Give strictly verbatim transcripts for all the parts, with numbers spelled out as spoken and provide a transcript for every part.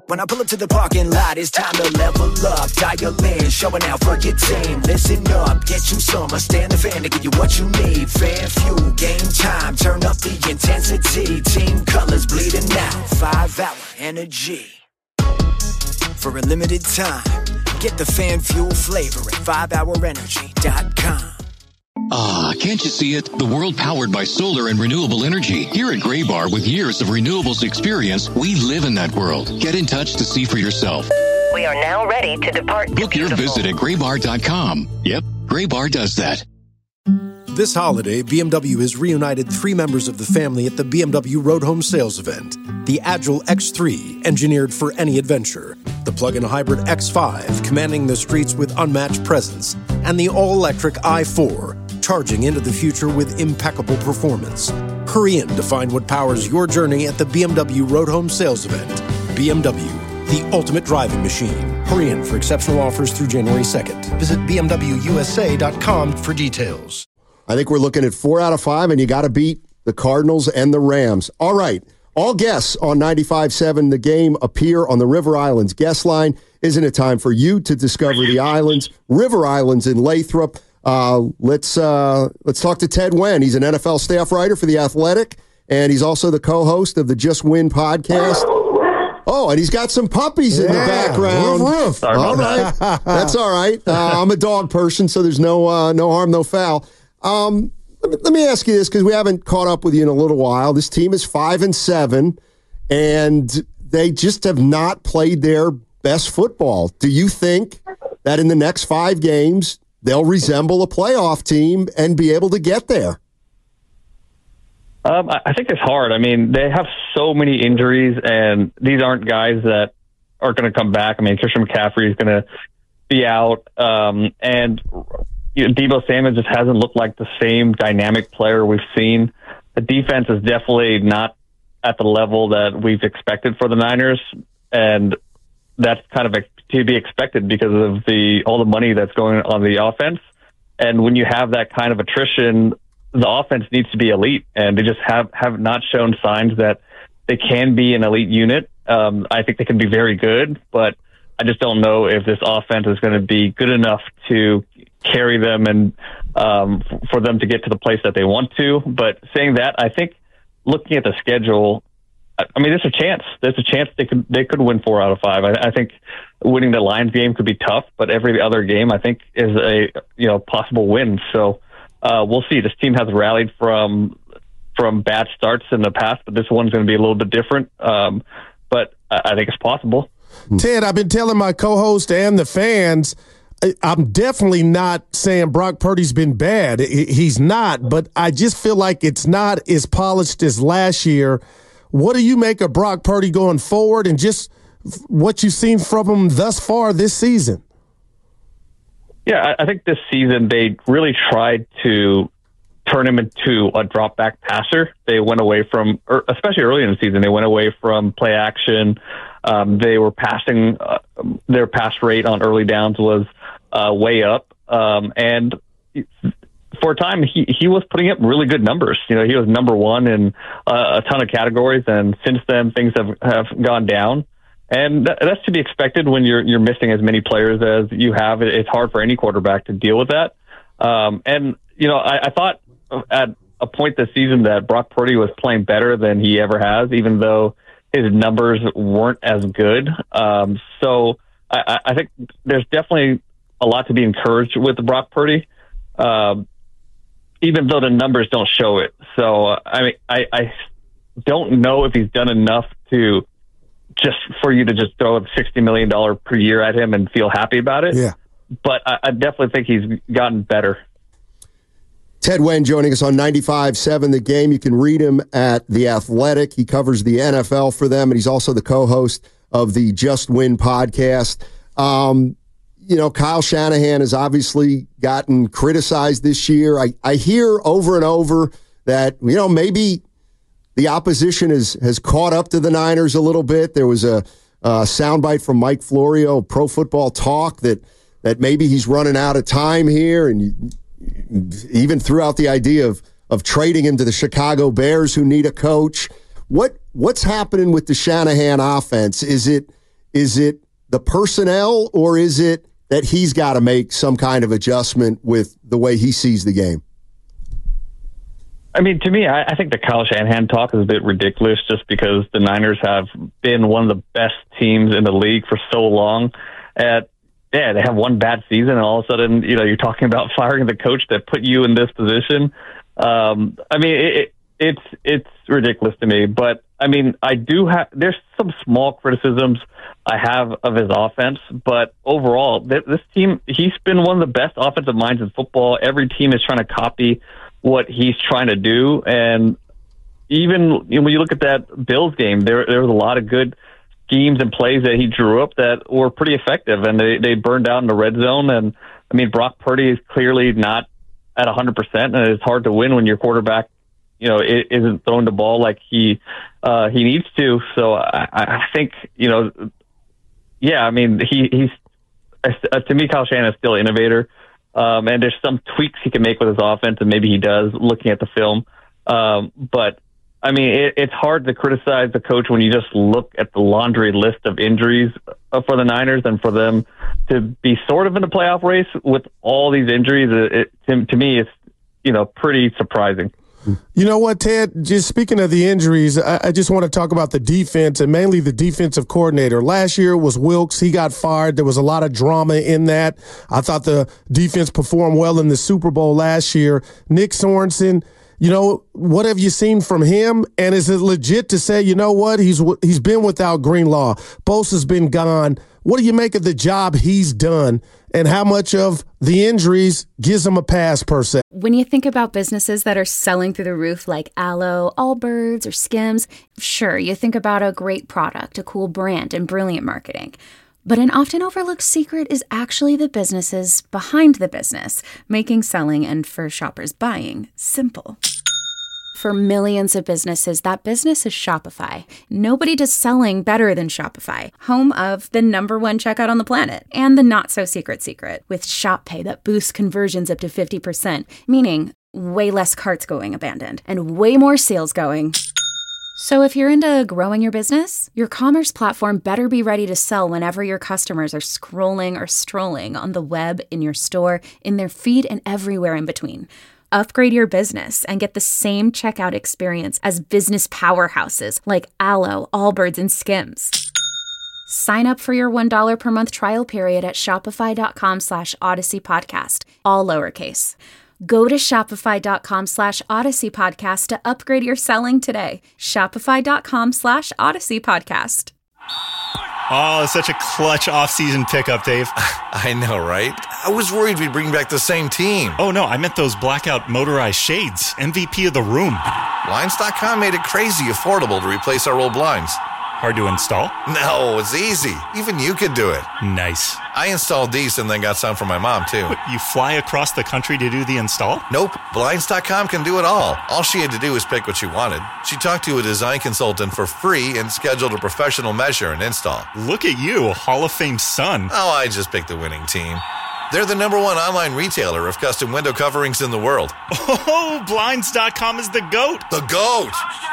When I pull up to the parking lot, it's time to level up. Dial in, showing out for your team. Listen up, get you some. I stand the fan to give you what you need. Fan fuel, game time, turn up the intensity. Team colors bleeding out, five hour energy. For a limited time, get the fan fuel flavor at five hour energy dot com. Ah, can't you see it? The world powered by solar and renewable energy. Here at Graybar, with years of renewables experience, we live in that world. Get in touch to see for yourself. We are now ready to depart. Book your visit at graybar dot com. Yep, Graybar does that. This holiday, B M W has reunited three members of the family at the B M W Road Home Sales Event. The Agile X three, engineered for any adventure. The plug-in hybrid X five, commanding the streets with unmatched presence. And the all-electric i four, charging into the future with impeccable performance. Hurry in to find what powers your journey at the B M W Road Home Sales Event. B M W, the ultimate driving machine. Hurry in for exceptional offers through January second. Visit b m w u s a dot com for details. I think we're looking at four out of five, and you got to beat the Cardinals and the Rams. All right. All guests on ninety-five point seven The Game appear on the River Islands guest line. Isn't it time for you to discover the islands? River Islands in Lathrop. Uh, let's uh, let's talk to Ted Nguyen. He's an N F L staff writer for The Athletic, and he's also the co-host of the Just Win podcast. Oh, and he's got some puppies in yeah, the background. Roof, roof. Sorry all right, that. That's all right. Uh, I'm a dog person, so there's no uh, no harm, no foul. Um, let, me, let me ask you this, because we haven't caught up with you in a little while. This team is five and seven, and they just have not played their best football. Do you think that in the next five games they'll resemble a playoff team and be able to get there? Um, I think it's hard. I mean, they have so many injuries, and these aren't guys that are going to come back. I mean, Christian McCaffrey is going to be out, um, and you know, Deebo Samuel just hasn't looked like the same dynamic player we've seen. The defense is definitely not at the level that we've expected for the Niners, and that's kind of to be expected because of the all the money that's going on the offense. And when you have that kind of attrition, the offense needs to be elite, and they just have, have not shown signs that they can be an elite unit. Um, I think they can be very good, but I just don't know if this offense is going to be good enough to carry them and um, f- for them to get to the place that they want to. But saying that, I think looking at the schedule, I, I mean, there's a chance. There's a chance they could they could win four out of five. I, I think winning the Lions game could be tough, but every other game I think is a you know possible win. So uh, we'll see. This team has rallied from from bad starts in the past, but this one's going to be a little bit different. Um, but I, I think it's possible. Ted, I've been telling my co-host and the fans, I'm definitely not saying Brock Purdy's been bad. He's not, but I just feel like it's not as polished as last year. What do you make of Brock Purdy going forward and just what you've seen from him thus far this season? Yeah, I think this season they really tried to turn him into a drop back passer. They went away from, especially early in the season, they went away from play action. Um, they were passing, uh, their pass rate on early downs was uh, way up. Um, and for a time, he, he was putting up really good numbers. You know, he was number one in uh, a ton of categories. And since then, things have, have gone down. And that, that's to be expected when you're you're missing as many players as you have. It's hard for any quarterback to deal with that. Um, and, you know, I, I thought at a point this season that Brock Purdy was playing better than he ever has, even though his numbers weren't as good. Um, so I, I think there's definitely a lot to be encouraged with Brock Purdy, um, even though the numbers don't show it. So, uh, I mean, I, I don't know if he's done enough to just for you to just throw sixty million dollars per year at him and feel happy about it. Yeah. But I, I definitely think he's gotten better. Ted Nguyen joining us on ninety-five point seven The Game. You can read him at The Athletic. He covers the N F L for them, and he's also the co-host of the Just Win podcast. Um, you know, Kyle Shanahan has obviously gotten criticized this year. I, I hear over and over that, you know, maybe the opposition has, has caught up to the Niners a little bit. There was a, a soundbite from Mike Florio, Pro Football Talk, that, that maybe he's running out of time here, and you, even threw out the idea of of trading him to the Chicago Bears, who need a coach. What what's happening with the Shanahan offense? Is it Is it the personnel, or is it that he's got to make some kind of adjustment with the way he sees the game? I mean, to me, I, I think the Kyle Shanahan talk is a bit ridiculous just because the Niners have been one of the best teams in the league for so long. At yeah, they have one bad season, and all of a sudden, you know, you're talking about firing the coach that put you in this position. Um, I mean, it, it, it's it's ridiculous to me. But I mean, I do have there's some small criticisms I have of his offense, but overall, th- this team, he's been one of the best offensive minds in football. Every team is trying to copy what he's trying to do, and even you know, when you look at that Bills game, there there was a lot of good schemes and plays that he drew up that were pretty effective, and they, they burned out in the red zone. And I mean, Brock Purdy is clearly not at one hundred percent, and it's hard to win when your quarterback, you know, isn't throwing the ball like he uh, he needs to. So I, I think, you know, yeah, I mean, he he's uh, to me, Kyle Shanahan is still an innovator, um, and there's some tweaks he can make with his offense, and maybe he does looking at the film, um, but. I mean, it, it's hard to criticize the coach when you just look at the laundry list of injuries for the Niners, and for them to be sort of in the playoff race with all these injuries. It, it, to, to me, it's, you know, pretty surprising. You know what, Ted? Just speaking of the injuries, I, I just want to talk about the defense, and mainly the defensive coordinator. Last year was Wilks. He got fired. There was a lot of drama in that. I thought the defense performed well in the Super Bowl last year. Nick Sorensen, you know, what have you seen from him? And is it legit to say, you know what, he's he's been without Greenlaw. Bosa's been gone. What do you make of the job he's done, and how much of the injuries gives him a pass per se? When you think about businesses that are selling through the roof like Aloe, Allbirds, or Skims, sure, you think about a great product, a cool brand, and brilliant marketing. But an often overlooked secret is actually the businesses behind the business, making selling and for shoppers buying simple. For millions of businesses, that business is Shopify. Nobody does selling better than Shopify, home of the number one checkout on the planet, and the not-so-secret secret, with Shop Pay that boosts conversions up to fifty percent, meaning way less carts going abandoned, and way more sales going. So if you're into growing your business, your commerce platform better be ready to sell whenever your customers are scrolling or strolling on the web, in your store, in their feed, and everywhere in between. Upgrade your business and get the same checkout experience as business powerhouses like Aloe, Allbirds, and Skims. Sign up for your one dollar per month trial period at shopify.com slash Odyssey Podcast, all lowercase. Go to shopify.com slash Odyssey Podcast to upgrade your selling today. Shopify.com slash Odyssey Podcast. Oh, it's such a clutch off-season pickup, Dave. I know, right? I was worried we'd bring back the same team. Oh, no, I meant those blackout motorized shades. M V P of the room. Blinds dot com made it crazy affordable to replace our old blinds. Hard to install? No, it's easy. Even you could do it. Nice. I installed these and then got some for my mom, too. What, you fly across the country to do the install? Nope. Blinds dot com can do it all. All she had to do was pick what she wanted. She talked to a design consultant for free and scheduled a professional measure and install. Look at you, Hall of Fame son. Oh, I just picked the winning team. They're the number one online retailer of custom window coverings in the world. Oh, Blinds dot com is the GOAT. The GOAT!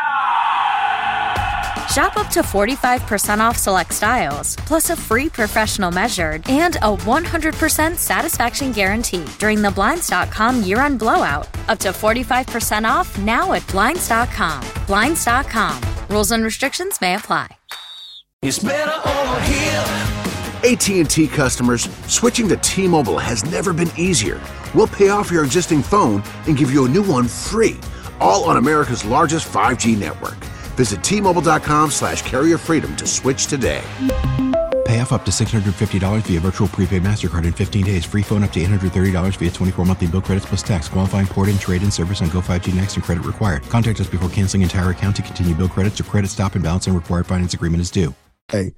Shop up to forty-five percent off select styles, plus a free professional measured and a one hundred percent satisfaction guarantee during the Blinds dot com year-end blowout. Up to forty-five percent off now at Blinds dot com. Blinds dot com. Rules and restrictions may apply. It's better over here. A T and T customers, switching to T-Mobile has never been easier. We'll pay off your existing phone and give you a new one free, all on America's largest five G network. Visit T-Mobile.com slash carrier freedom to switch today. Pay off up to six hundred fifty dollars via virtual prepaid MasterCard in fifteen days. Free phone up to eight hundred thirty dollars via twenty-four monthly bill credits plus tax. Qualifying port and trade-in service on Go five G Next and credit required. Contact us before canceling entire account to continue bill credits or credit stop and balance and required finance agreement is due. Hey.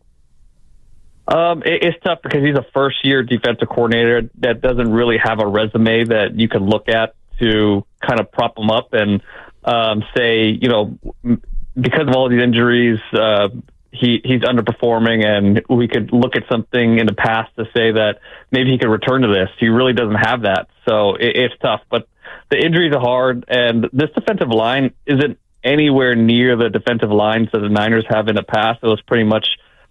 Um, it, it's tough because he's a first-year defensive coordinator that doesn't really have a resume that you can look at to kind of prop him up and um, say, you know, because of all these injuries, uh, he he's underperforming, and we could look at something in the past to say that maybe he could return to this. He really doesn't have that, so it, it's tough. But the injuries are hard, and this defensive line isn't anywhere near the defensive lines that the Niners have in the past. It was pretty much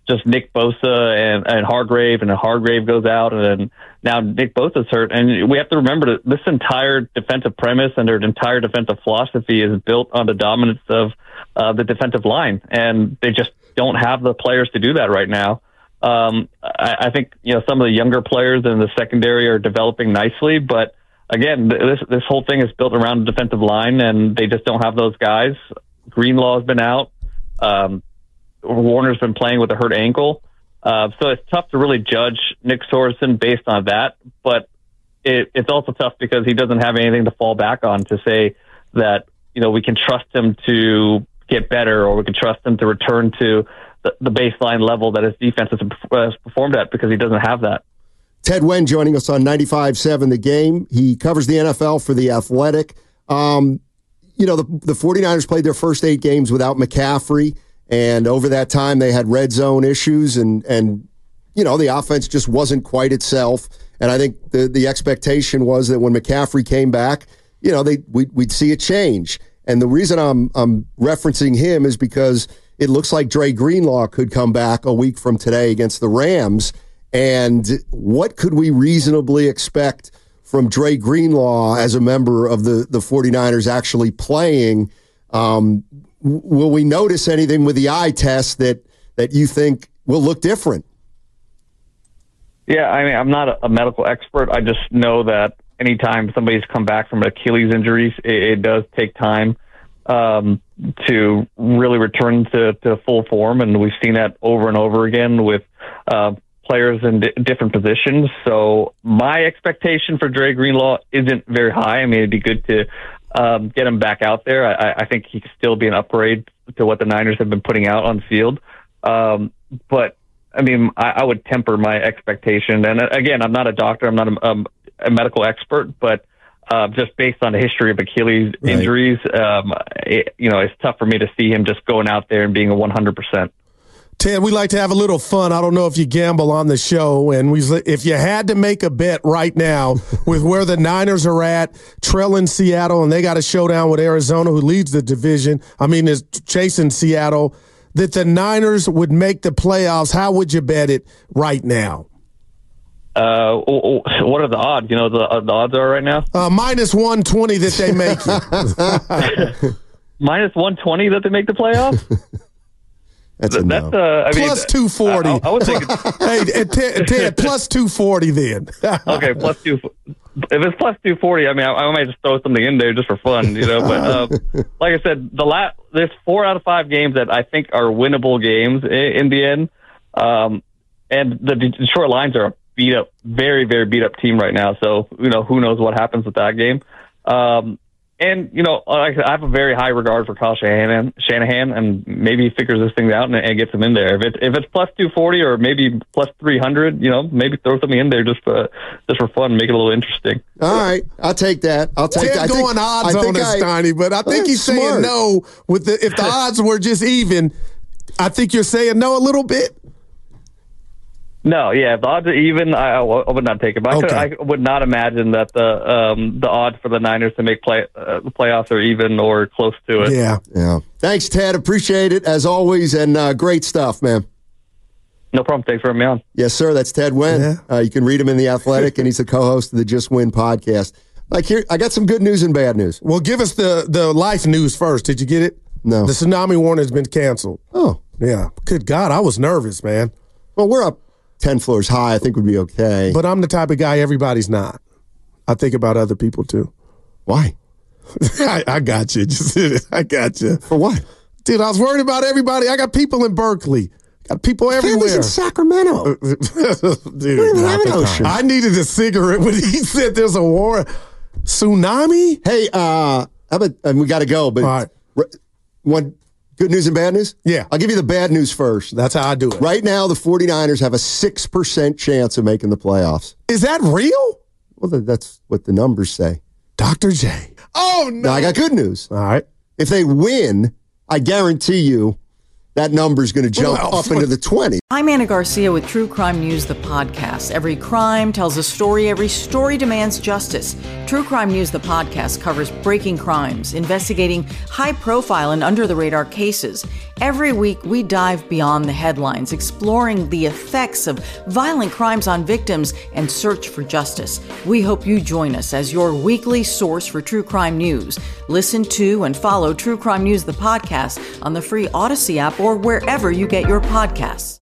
just Nick Bosa and, and Hargrave, and then Hargrave goes out, and then now Nick Bosa's hurt. And we have to remember that this entire defensive premise and their entire defensive philosophy is built on the dominance of uh, the defensive line, and they just don't have the players to do that right now. Um, I, I think you know some of the younger players in the secondary are developing nicely, but again, this this whole thing is built around the defensive line, and they just don't have those guys. Greenlaw's been out. Um, Warner's been playing with a hurt ankle. Uh, so it's tough to really judge Nick Sorensen based on that. But it, it's also tough because he doesn't have anything to fall back on to say that, you know, we can trust him to get better, or we can trust him to return to the, the baseline level that his defense has, has performed at, because he doesn't have that. Ted Nguyen joining us on ninety-five seven The Game. He covers the N F L for The Athletic. Um, you know, the, the 49ers played their first eight games without McCaffrey, and over that time they had red zone issues, and, and you know, the offense just wasn't quite itself. And I think the, the expectation was that when McCaffrey came back, you know, they we, we'd see a change. And the reason I'm, I'm referencing him is because it looks like Dre Greenlaw could come back a week from today against the Rams. And what could we reasonably expect from Dre Greenlaw as a member of the, the 49ers actually playing? Um, w- will we notice anything with the eye test that, that you think will look different? Yeah, I mean, I'm not a, a medical expert. I just know that anytime somebody's come back from Achilles injuries, it, it does take time um, to really return to, to full form. And we've seen that over and over again with uh, players in d- different positions. So my expectation for Dre Greenlaw isn't very high. I mean, it'd be good to um, get him back out there. I, I think he could still be an upgrade to what the Niners have been putting out on the field. Um, but, I mean, I, I would temper my expectation. And again, I'm not a doctor. I'm not a, um, a medical expert, but uh, just based on the history of Achilles right. injuries, um, it, you know, it's tough for me to see him just going out there and being a one hundred percent. Ted, we like to have a little fun. I don't know if you gamble on the show, and we, if you had to make a bet right now with where the Niners are at, trailing Seattle, and they got a showdown with Arizona, who leads the division. I mean, is chasing Seattle, that the Niners would make the playoffs. How would you bet it right now? Uh, what are the odds? You know, the, uh, the odds are right now? Uh, minus one twenty that they make it. Minus one twenty that they make the playoffs? That's a That's, no. uh, I mean, plus two forty. I, I would think hey, Ted, Ted, plus two forty then. Okay, plus two. If it's plus two forty, I mean, I, I might just throw something in there just for fun, you know. But uh, like I said, the last there's four out of five games that I think are winnable games in, in the end. Um, and the Detroit Lions are a beat up, very, very beat up team right now. So you know, who knows what happens with that game. Um, And, you know, like I said, I have a very high regard for Kyle Shanahan, Shanahan and maybe he figures this thing out and, and gets him in there. If it's, if it's plus two forty or maybe plus three hundred, you know, maybe throw something in there just for, just for fun, make it a little interesting. All right. I'll take that. I'll take that. Ted's going think, odds on us, Steiny, but I think he's smart. saying no. With the If the odds were just even, I think you're saying no a little bit. No, yeah, if the odds are even, I, I would not take it. But Okay. I, could, I would not imagine that the um, the odds for the Niners to make play uh, the playoffs are even or close to it. Yeah. Yeah. Thanks, Ted. Appreciate it, as always, and uh, great stuff, man. No problem. Thanks for having me on. Yes, sir. That's Ted Nguyen. Yeah. Uh, you can read him in The Athletic, and he's the co-host of the Just Win podcast. Like here, I got some good news and bad news. Well, give us the, the life news first. Did you get it? No. The tsunami warning has been canceled. Oh. Yeah. Good God, I was nervous, man. Well, we're up ten floors high. I think we'd be okay. But I'm the type of guy everybody's not. I think about other people, too. Why? I, I got you. Just I got you. For what? Dude, I was worried about everybody. I got people in Berkeley. Got people everywhere. Family's in Sacramento. Dude, We don't have an ocean. I needed a cigarette when he said there's a war. Tsunami? Hey, uh, how about, and we got to go, but All right. r- one good news and bad news? Yeah. I'll give you the bad news first. That's how I do it. Right now, the 49ers have a six percent chance of making the playoffs. Is that real? Well, th- that's what the numbers say. Doctor J. Oh, no. Now, I got good news. All right. If they win, I guarantee you that number is going to jump Well, up into the twenties. I'm Anna Garcia with True Crime News, the podcast. Every crime tells a story. Every story demands justice. True Crime News, the podcast, covers breaking crimes, investigating high-profile and under-the-radar cases. Every week, we dive beyond the headlines, exploring the effects of violent crimes on victims and search for justice. We hope you join us as your weekly source for true crime news. Listen to and follow True Crime News, the podcast, on the free Odyssey app or wherever you get your podcasts.